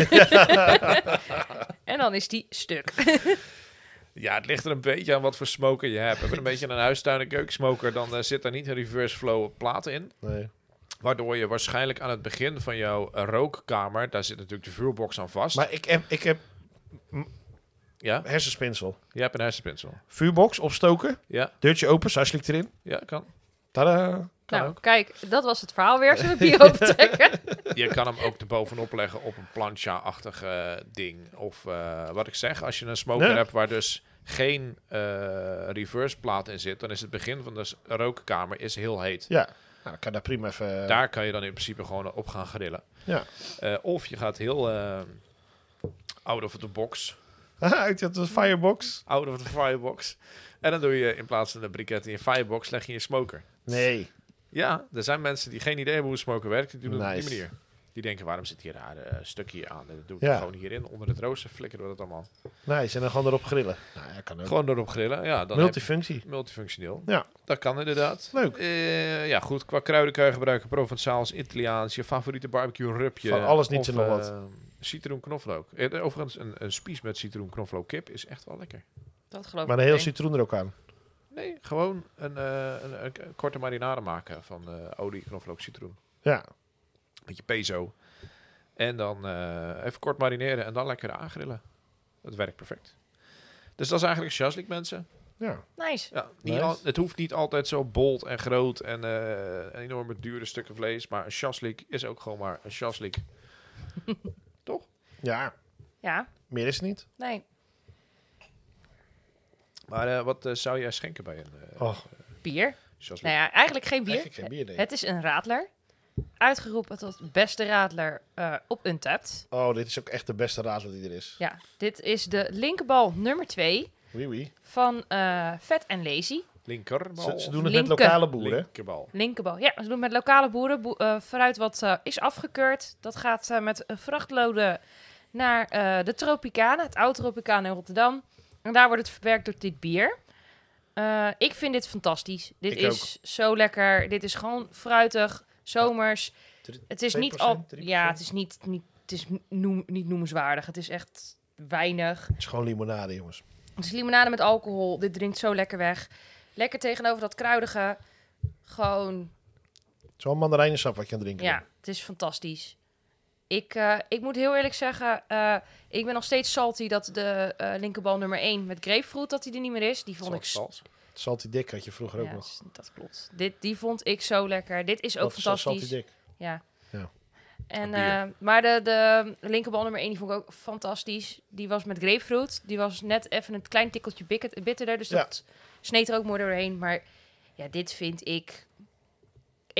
En dan is die stuk. Ja, het ligt er een beetje aan wat voor smoker je hebt. Heb je een beetje een huistuin- en keukensmoker, dan zit daar niet een reverse flow plaat in. Nee. Waardoor je waarschijnlijk aan het begin van jouw rookkamer, daar zit natuurlijk de vuurbox aan vast. Maar ik heb Ja, hersenspinsel. je hebt een hersenspinsel. Vuurbox, opstoken. Ja, Deurtje open, sauslik erin. ja, kan. Tada. Kan Nou, ook. kijk, dat was het verhaal weer. Zullen we het hier opentrekken? Je kan hem ook erbovenop leggen op een plancha-achtig ding. Of wat ik zeg, als je een smoker Ja. hebt waar dus geen reverse plaat in zit, dan is het begin van de rookkamer is heel heet. Ja, nou, dan kan daar prima even... Daar kan je dan in principe gewoon op gaan grillen. Ja. Of je gaat heel out of the box. Uit de firebox. Out of the firebox. En dan doe je in plaats van de briket in je firebox, leg je in je smoker. Nee. Ja, er zijn mensen die geen idee hebben hoe een smoker werkt. Die doen het op die Nice. manier. Die denken, waarom zit hier een stukje hier aan? Dat doe ik Ja. gewoon hierin. Onder het rooster flikkeren we dat allemaal. Nice, en dan gewoon erop grillen. Nou ja, kan ook. Gewoon erop grillen. Ja, dan Multifunctie. heb je multifunctioneel. Ja. Dat kan inderdaad. Leuk. Ja, goed. Qua kruiden kan je gebruiken Provençaals, Italiaans, je favoriete barbecue rubje. Van alles niets of, en nog wat. Citroen knoflook. Overigens, een spies met citroen knoflook kip is echt wel lekker. Dat geloof Maar ik een heel meteen. citroen er ook aan. Nee, gewoon een korte marinade maken van olie, knoflook, citroen. Ja. Beetje pezo. En dan even kort marineren en dan lekker aangrillen. Dat werkt perfect. Dus dat is eigenlijk chaslik, mensen. Ja. Nice. Ja, niet Nice. het hoeft niet altijd zo bold en groot en enorme dure stukken vlees. Maar een chaslik is ook gewoon maar een chaslik. Ja. Ja, Meer is het niet. nee. Maar wat zou jij schenken bij een Oh, Bier. chaslik? Nou ja, eigenlijk geen bier. eigenlijk geen bier, nee. Het is een radler. Uitgeroepen tot beste radler op Untapped. Oh, dit is ook echt de beste radler die er is. Ja, dit is de linkerbal nummer 2 Oui, oui. van Vet and Lazy. Linkerbal. Ze doen het Linker. met lokale boeren. Linkerbal. Linkerbal. Ja, ze doen met lokale boeren. Fruit wat is afgekeurd. Dat gaat met vrachtloden naar de Tropicana, het oude Tropicana in Rotterdam. En daar wordt het verwerkt door dit bier. Ik vind dit fantastisch. Dit Ik is zo lekker. Dit is gewoon fruitig, zomers. Het is niet al. 2%, 3%? Ja, het is niet niet noemenswaardig. Het is echt weinig. Het is gewoon limonade, jongens. Het is limonade met alcohol. Dit drinkt zo lekker weg. Lekker tegenover dat kruidige. Gewoon, Het is wel mandarijnensap wat je aan het drinken ja, bent. het is fantastisch. Ik moet heel eerlijk zeggen, ik ben nog steeds salty dat de linkerbal nummer 1 met grapefruit, dat die er niet meer is. Die vond ik... Sals. Salty Dick had je vroeger ook Ja, nog. dat klopt. Die vond ik zo lekker. Dit is ook Wat is Salty fantastisch. Dick? Ja. Ja. En, Bier. maar de linkerbal nummer 1 die vond ik ook fantastisch. Die was met grapefruit. Die was net even een klein tikkeltje bitterder. Dus Ja. dat sneed er ook mooi doorheen. Maar ja, dit vind ik...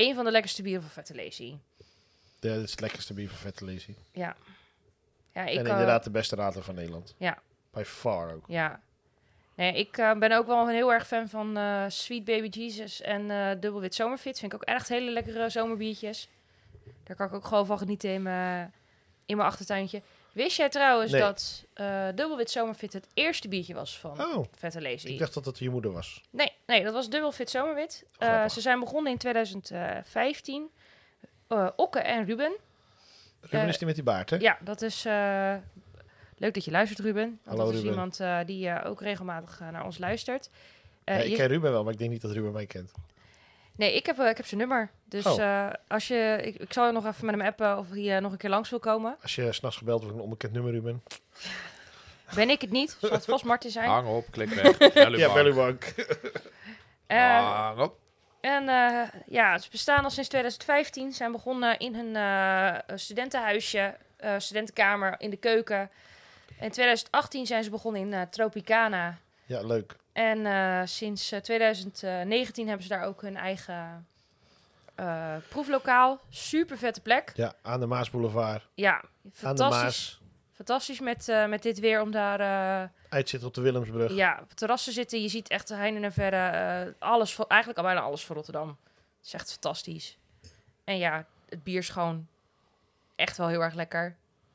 een van de lekkerste bieren van Vette Lazy. Ja, dat is het lekkerste bier van Vette Lazy. Ja. Ja, En inderdaad de beste radler van Nederland. Ja. By far ook. Ja. Nee, ik ben ook wel een heel erg fan van Sweet Baby Jesus en Dubbel Wit Zomerfit. Vind ik ook echt hele lekkere zomerbiertjes. Daar kan ik ook gewoon van genieten in mijn achtertuintje. Wist jij trouwens Nee. dat Dubbel Wit Zomerfit het eerste biertje was van Oh, Vette Lazy? ik dacht dat het je moeder was. Nee, dat was Dubbel Wit Zomerwit. Grappig. Ze zijn begonnen in 2015. Okke en Ruben. Ruben is die met die baard, hè? Ja, dat is leuk dat je luistert, Ruben. Want Hallo, dat is Ruben. iemand die ook regelmatig naar ons luistert. Ja, ik ken Ruben wel, maar ik denk niet dat Ruben mij kent. Nee, ik heb zijn nummer. Dus als ik zal je nog even met hem appen of hij nog een keer langs wil komen. Als je s'nachts gebeld wordt een onbekend nummer, Ruben. Ben ik het niet. Zal het vast Martin zijn. Hang op, klik weg. Bellybank. Ja, Bellybank. Hang op. En ze bestaan al sinds 2015. Zijn begonnen in hun studentenhuisje, studentenkamer, in de keuken. In 2018 zijn ze begonnen in Tropicana. Ja, leuk. En sinds 2019 hebben ze daar ook hun eigen proeflokaal. Super vette plek. Ja, aan de Maasboulevard. Ja, Aan de fantastisch. Maas. Fantastisch met dit weer om daar Uitzit op de Willemsbrug. op het terras te zitten. Je ziet echt de heinen en verre. Eigenlijk al bijna alles van Rotterdam. Het is echt fantastisch. En ja, het bier is gewoon echt wel heel erg lekker.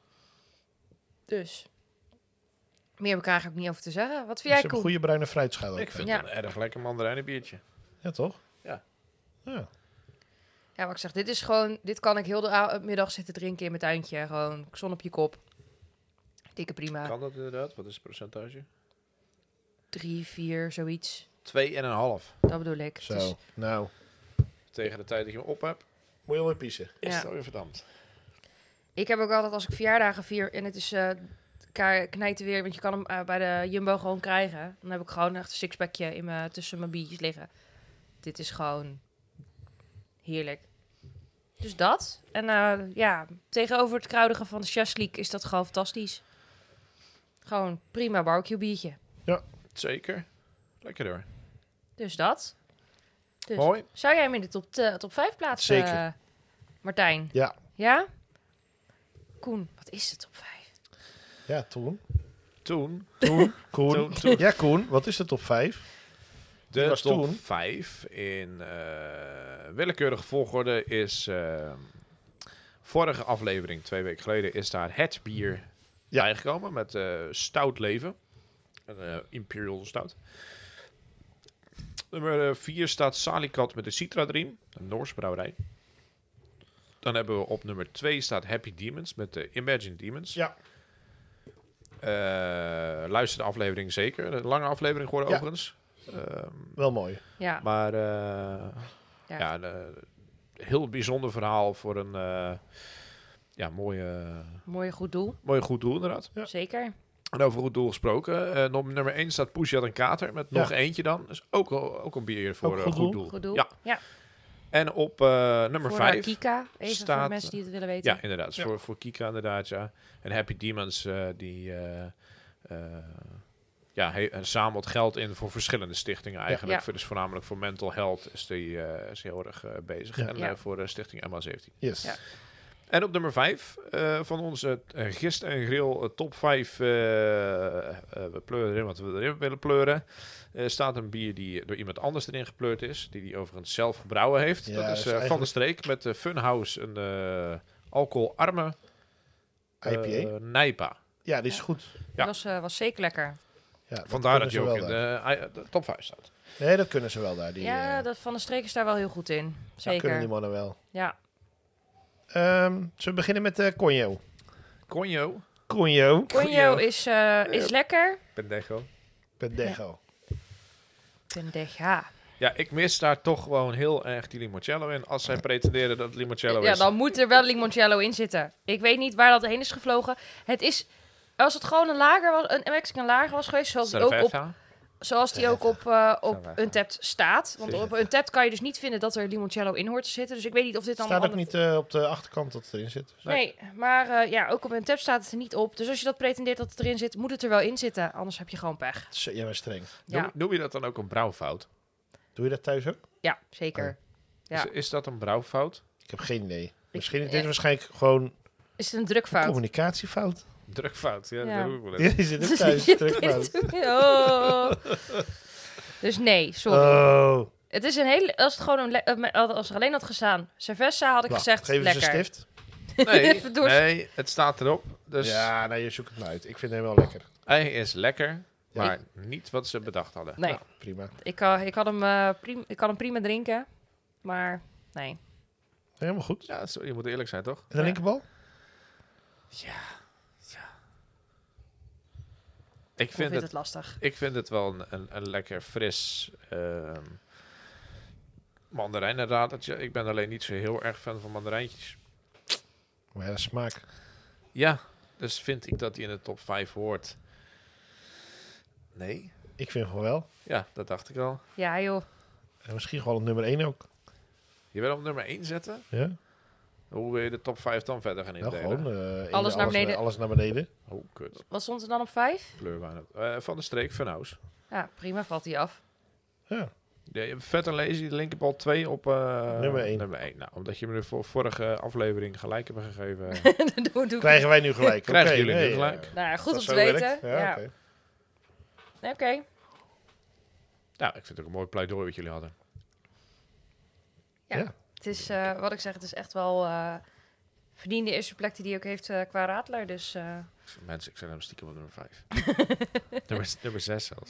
Dus, meer heb ik er eigenlijk ook niet over te zeggen. Wat vind Ze jij, hebben Koen? goede bruine fruitschalen. ook, Ik vind Ja. het een erg lekker mandarijnenbiertje. Ja, toch? Ja. Ja. Ja, maar ik zeg, dit kan ik heel de middag zitten drinken in mijn tuintje. Gewoon zon op je kop. Dikke prima. Kan dat inderdaad? Wat is het percentage? 3, 4, zoiets. 2,5. Dat bedoel ik. Zo. Het is- Nou, Tegen de tijd dat je hem op hebt, moet je alweer piezen. is Ja. het alweer verdampt. ik heb ook altijd als ik verjaardagen vier en het is knijten weer, want je kan hem bij de Jumbo gewoon krijgen. Dan heb ik gewoon echt een sixpackje tussen mijn biertjes liggen. Dit is gewoon heerlijk. Dus dat. En tegenover het kruidige van de Chasliek is dat gewoon fantastisch. Gewoon prima barbecue biertje. Zeker. Lekker hoor. Dus dat. Dus, Mooi. zou jij hem in de top 5 plaatsen, Zeker. Martijn? Ja. Ja? Koen, wat is de top 5? Ja, Toen. Toen, Koen. Toen. Ja, Koen. Wat is de top 5? Die de was top toen. 5 in willekeurige volgorde is... vorige aflevering, 2 weken geleden, is daar het bier Ja. bijgekomen met Stout Leven. Een Imperial Stout. Nummer 4 staat Salicat met de Citra Dream, een Noorse brouwerij. Dan hebben we op nummer 2 staat Happy Demons met de Imagine Demons. Ja. Luister de aflevering zeker. Een lange aflevering geworden Ja. overigens. Wel mooi. Ja. Maar Ja. een heel bijzonder verhaal voor een Mooi goed doel. mooi goed doel inderdaad. Ja. Zeker. En over goed doel gesproken. Op nummer 1 staat Pushat en Kater met nog Ja. eentje dan. Dus ook een bier voor Ook een goed goed doel. doel. Goed doel. Ja. Ja. En op nummer Voor 5... Kika. Even voor de staat- mensen die het willen weten. Ja, inderdaad. Ja. Voor Kika inderdaad, ja. En Happy Demons, die zamelt geld in voor verschillende stichtingen eigenlijk. Ja. Dus voornamelijk voor mental health is die is heel erg bezig. Ja. En Ja. voor de stichting MA17. Yes. Ja. En op nummer 5 van onze Gist en Grill top 5, we pleuren erin wat we erin willen pleuren, staat een bier die door iemand anders erin gepleurd is, die overigens zelf gebrouwen heeft. Ja, dat is is Van de eigenlijk- Streek met Funhouse, een alcoholarme IPA. Nijpa. Ja, die is goed. Ja. Was zeker lekker. Ja, Vandaar dat kunnen je ze ook wel in daar. de top 5 staat. Nee, dat kunnen ze wel daar. Ja, dat Van de Streek is daar wel heel goed in. dat Zeker. kunnen die mannen wel. Ja. Zullen we beginnen met Conjo? Conjo. Conjo. Conjo is lekker. Pendejo. Pendejo. Pendeja. Ja, ik mis daar toch gewoon heel erg die limoncello in. Als zij pretenderen dat het limoncello Ja, is. dan moet er wel limoncello in zitten. Ik weet niet waar dat heen is gevlogen. Het is... Als het gewoon een lager was, een Mexican lager was geweest, zoals die ook op, Cerveza. op Untappd staat. Want op Untappd kan je dus niet vinden dat er limoncello in hoort te zitten. Dus ik weet niet of dit dan... Staat ook niet op de achterkant dat het erin zit. Dus Nee, maar ook op Untappd staat het er niet op. Dus als je dat pretendeert dat het erin zit, moet het er wel in zitten. Anders heb je gewoon pech. Jij bent streng. Ja, Noem je dat dan ook een brouwfout? Doe je dat thuis ook? ja zeker. Ja. Is dat een brouwfout? Ik heb geen idee. Misschien is ja. dit waarschijnlijk gewoon Is het een een drukfout? communicatiefout. Drukfout, ja. Ja. Dat doe ik wel eens. Die zit ook thuis. Drukfout. Oh. Dus nee, sorry. Oh. Het is een hele... Als, het gewoon als er alleen had gestaan Cerveza, had ik Wacht, gezegd geef eens lekker. een stift. Nee, Even door- nee, het staat erop. Dus Ja, nee, je zoekt het maar uit. Ik vind hem wel lekker. hij is lekker, Ja. maar niet wat ze bedacht hadden. Nee, Nou, prima. ik had hem prima drinken. Maar nee. Helemaal goed. Ja, je moet eerlijk zijn, toch? En de Ja. linkerbal? Ik Ik vind vind het, het lastig. ik vind het wel een lekker fris mandarijnenradertje. Ik ben alleen niet zo heel erg fan van mandarijntjes. Maar ja, smaak. Ja, dus vind ik dat hij in de top 5 hoort. Nee? Ik vind van wel. Ja, dat dacht ik al. Ja, joh. En misschien gewoon op nummer 1 ook. Je wil op nummer 1 zetten? Ja? Hoe wil je de top 5 dan verder gaan Nou, indelen? gewoon Alles naar beneden. Alles naar beneden. Oh, kut. Wat stond er dan op 5? Pleurwijn. Van de streek, Venhaus. Ja, prima, valt hij af. Ja. Vet en Lazy, de linkerbal 2 op Nummer 1. Nummer 1. Nou, omdat je me de vorige aflevering gelijk hebt gegeven, doe Krijgen wij nu gelijk. Krijgen Oké, jullie nu nee, gelijk. Nou ja, goed om dat te zo werkt. weten. Ja, Ja. oké. Nee, oké. Nou, ik vind het ook een mooi pleidooi wat jullie hadden. Ja. Het is, wat ik zeg, het is echt wel verdiende eerste plek die hij ook heeft qua Radler. Dus Mensen, ik zet hem stiekem op nummer 5. nummer 6 zelfs.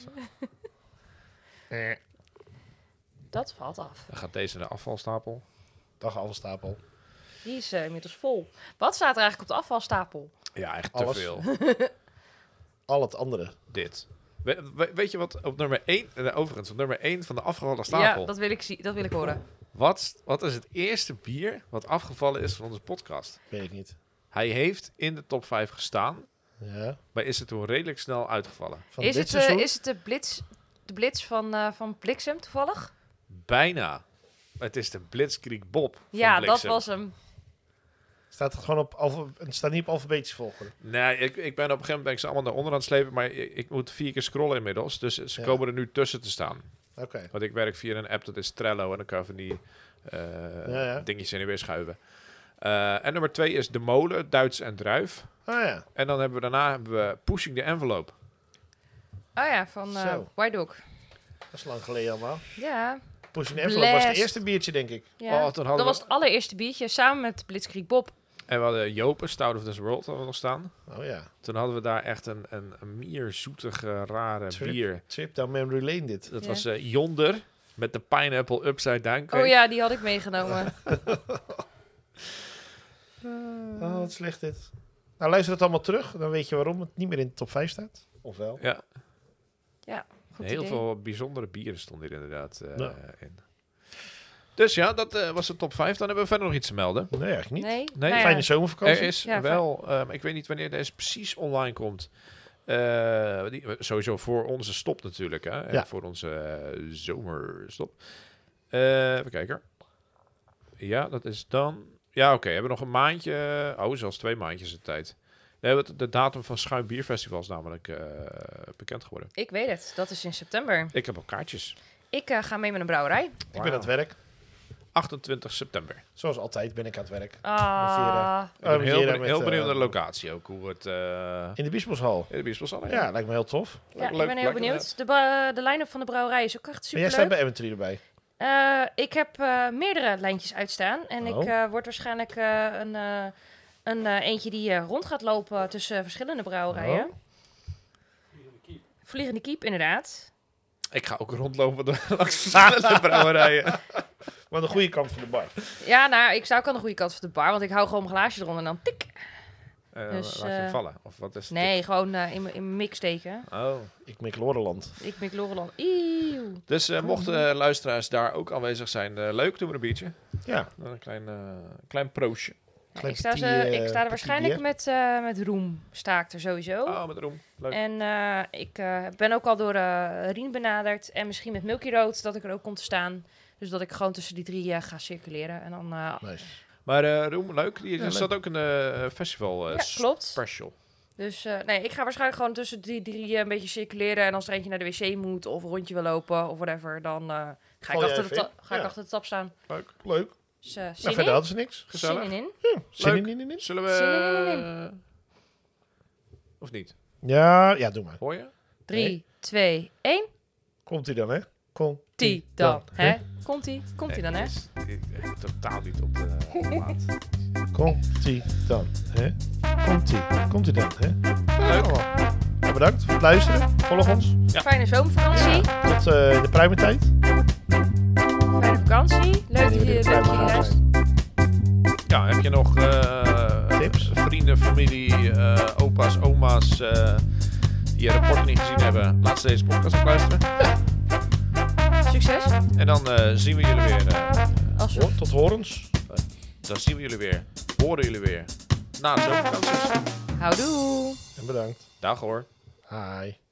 dat valt af. Dan gaat deze naar de afvalstapel. Dag afvalstapel. Die is inmiddels vol. Wat staat er eigenlijk op de afvalstapel? Ja, echt te Alles. veel. Al het andere. Dit. Weet je wat op nummer 1... overigens, op nummer 1 van de afgevallen stapel. Ja, dat wil ik horen. Wat is het eerste bier wat afgevallen is van onze podcast? Weet ik niet. Hij heeft in de top 5 gestaan, Ja. maar is er toen redelijk snel uitgevallen. Van Is dit het, seizoen? is het de blitz van Bliksem toevallig? Bijna. Het is de Blitzkrieg Bob van Ja, dat Bliksem. was hem. Staat het gewoon op het staat niet op alfabetische volgorde. Nee, ik ben op een gegeven moment ben ik ze allemaal naar onder aan het slepen, maar ik moet 4 keer scrollen inmiddels. Dus ze Ja. komen er nu tussen te staan. Oké. Want ik werk via een app, dat is Trello. En dan kan je van die Ja. dingetjes in en weer schuiven. En nummer 2 is De Molen, Duits en Druif. Ah ja. En dan hebben we daarna Pushing the Envelope. Oh ja, van Zo. White Dog. Dat is lang geleden allemaal. Ja. Pushing Envelope was het Blast. eerste biertje, denk ik. ja. Oh, toen Dat hadden was we, het allereerste biertje samen met Blitzkrieg Bob. en we hadden Jopen, Stout of This World hadden we nog staan. Oh ja. Toen hadden we daar echt een mierzoetige, rare Trip. bier. Trip down memory lane dit. Dat Ja. was Yonder met de Pineapple Upside Down Cake. Oh ja, die had ik meegenomen. Oh, wat slecht dit. Nou, luister het allemaal terug. Dan weet je waarom het niet meer in de top 5 staat. Of wel? Ja, Goed heel idee. veel bijzondere bieren stonden hier inderdaad Ja. in. Dus ja, dat was de top 5. Dan hebben we verder nog iets te melden. Nee, eigenlijk niet. Nee? Nee, Nou ja, Fijne zomervakantie. Er is Ja, wel, ik weet niet wanneer deze precies online komt. Sowieso voor onze stop natuurlijk, hè? En Ja. voor onze zomerstop. Even kijken. Ja, dat is dan... Ja, oké. We hebben nog een maandje... zelfs 2 maandjes de tijd. We hebben de datum van Schuim Bierfestival is namelijk bekend geworden. Ik weet het, dat is in september. Ik heb al kaartjes. Ik ga mee met een brouwerij. Ik ben aan het werk. 28 september. Zoals altijd ben ik aan het werk. Ah, Ik ben heel, Vera met, heel benieuwd naar de locatie ook. Hoe het... In de Biesboshal. in de Biesboshal. Ja, lijkt me heel tof. ja, Leuk, ik ben heel leuk benieuwd. De line-up van de brouwerij is ook echt En super jij staat leuk. bij Emmentry erbij. Ik heb meerdere lijntjes uitstaan. En Oh. ik word waarschijnlijk een eentje die rond gaat lopen tussen verschillende brouwerijen. Oh. Vliegende Kiep, inderdaad. Ik ga ook rondlopen langs verschillende brouwerijen. Maar de goede kant van de bar. Ja, nou, ik sta ook aan de goede kant van de bar, want ik hou gewoon mijn glaasje eronder en dan tik. Dus, Laat je hem vallen? Of wat is het? Nee, gewoon in mijn mik steken. Oh. Ik mik Loreland. Ik mik Loreland. Eeuw. Dus mochten luisteraars daar ook aanwezig zijn, leuk, doen we een biertje. Ja. Dan een klein proostje. Ja, Klein ik sta petit, ik sta er petit waarschijnlijk bier. met Roem. Sta ik er sowieso. Oh, met Roem. Leuk. En ik ben ook al door Rien benaderd. En misschien met Milky Road dat ik er ook kom te staan. Dus dat ik gewoon tussen die 3 ga circuleren. En dan... Nice. Maar Roem, leuk. Die Ja, zat ook in de festival ja, klopt. special. Dus nee, ik ga waarschijnlijk gewoon tussen die 3 een beetje circuleren. En als er eentje naar de wc moet of een rondje wil lopen of whatever, dan ga ik Val je achter even in? Ja. achter de tap staan. Leuk. Dus Nou, zin verder in? hadden ze niks. Gezellig. Zin in? Zin Leuk. in. Zullen we... Zin in. Of niet? Ja, doe maar. Hoor je? 3, 2, 1. Komt-ie dan, hè? Komt Die dan, hè? Komt-ie dan, hè? Is totaal niet op de maat. Komt-ie dan, hè? Komt-ie dan, hè? Leuk. Nou, bedankt voor het luisteren. Volg ons. Ja. Fijne zomervakantie. Tot de pruimentijd. Fijne vakantie. Leuk dat Wanneer je de pruimen gaan luistert. zijn. Ja, heb je nog Tips? vrienden, familie, opa's, oma's die je rapporten niet gezien hebben? Laat ze deze podcast ook luisteren. Succes. En dan zien we jullie weer. Als we Tot horens. Dan zien we jullie weer. Horen jullie weer. Na de zomervakantie. houdoe. En bedankt. Dag hoor. Hi.